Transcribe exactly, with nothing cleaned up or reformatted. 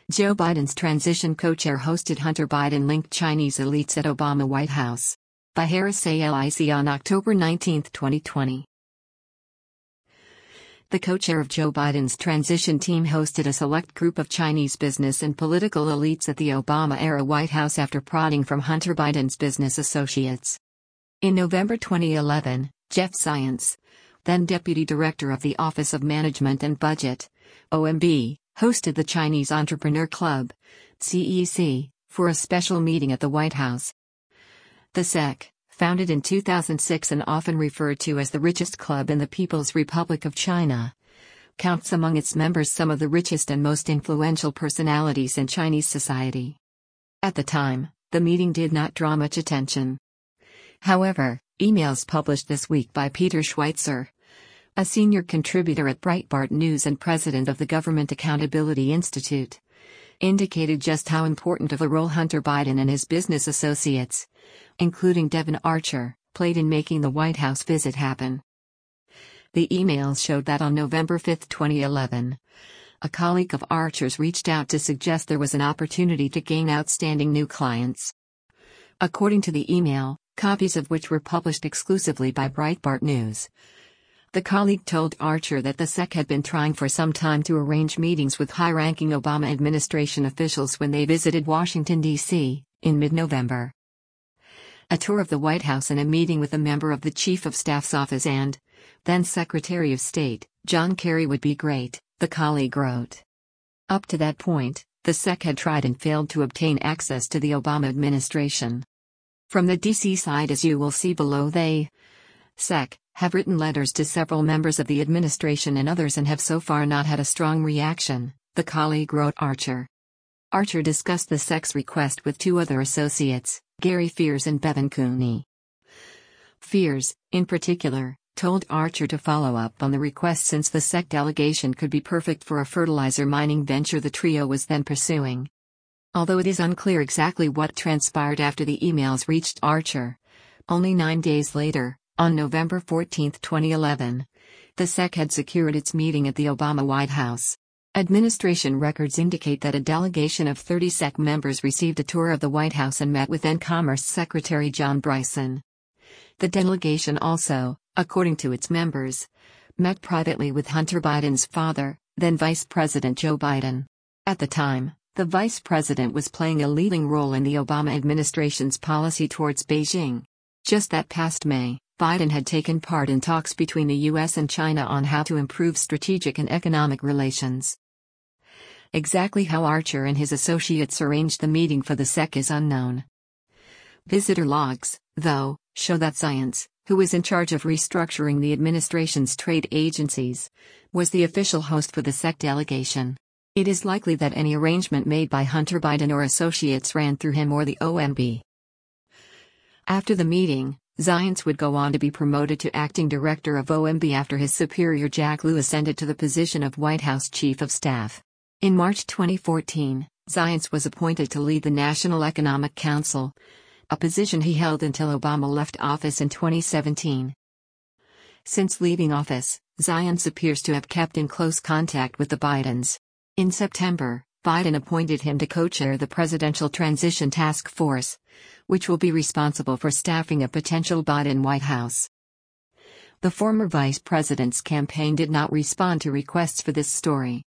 Joe Biden's transition co-chair hosted Hunter Biden-linked Chinese elites at Obama White House. By Harris A L I C on October nineteenth, twenty twenty. The co-chair of Joe Biden's transition team hosted a select group of Chinese business and political elites at the Obama-era White House after prodding from Hunter Biden's business associates. In November twenty eleven, Jeff Zients, then Deputy Director of the Office of Management and Budget, O M B, hosted the Chinese Entrepreneur Club, C E C, for a special meeting at the White House. The S E C, founded in two thousand six and often referred to as the richest club in the People's Republic of China, counts among its members some of the richest and most influential personalities in Chinese society. At the time, the meeting did not draw much attention. However, emails published this week by Peter Schweitzer, a senior contributor at Breitbart News and president of the Government Accountability Institute, indicated just how important of a role Hunter Biden and his business associates, including Devon Archer, played in making the White House visit happen. The emails showed that on November fifth, twenty eleven, a colleague of Archer's reached out to suggest there was an opportunity to gain outstanding new clients. According to the email, copies of which were published exclusively by Breitbart News, the colleague told Archer that the S E C had been trying for some time to arrange meetings with high-ranking Obama administration officials when they visited Washington, D C, in mid-November. A tour of the White House and a meeting with a member of the Chief of Staff's office and, then Secretary of State, John Kerry would be great, the colleague wrote. Up to that point, the S E C had tried and failed to obtain access to the Obama administration. From the D C side, as you will see below, they, S E C, have written letters to several members of the administration and others and have so far not had a strong reaction, the colleague wrote Archer. Archer discussed the S E C's request with two other associates, Gary Fears and Bevan Cooney. Fears, in particular, told Archer to follow up on the request since the S E C delegation could be perfect for a fertilizer mining venture the trio was then pursuing. Although it is unclear exactly what transpired after the emails reached Archer, only nine days later, on November fourteenth, twenty eleven, the S E C had secured its meeting at the Obama White House. Administration records indicate that a delegation of thirty S E C members received a tour of the White House and met with then Commerce Secretary John Bryson. The delegation also, according to its members, met privately with Hunter Biden's father, then Vice President Joe Biden. At the time, the Vice President was playing a leading role in the Obama administration's policy towards Beijing. Just that past May, Biden had taken part in talks between the U S and China on how to improve strategic and economic relations. Exactly how Archer and his associates arranged the meeting for the S E C is unknown. Visitor logs, though, show that Zients, who was in charge of restructuring the administration's trade agencies, was the official host for the S E C delegation. It is likely that any arrangement made by Hunter Biden or associates ran through him or the O M B. After the meeting, Zients would go on to be promoted to acting director of O M B after his superior Jack Lew ascended to the position of White House Chief of Staff. In March twenty fourteen, Zients was appointed to lead the National Economic Council, a position he held until Obama left office in twenty seventeen. Since leaving office, Zients appears to have kept in close contact with the Bidens. In September, Biden appointed him to co-chair the Presidential Transition Task Force, which will be responsible for staffing a potential Biden White House. The former vice president's campaign did not respond to requests for this story.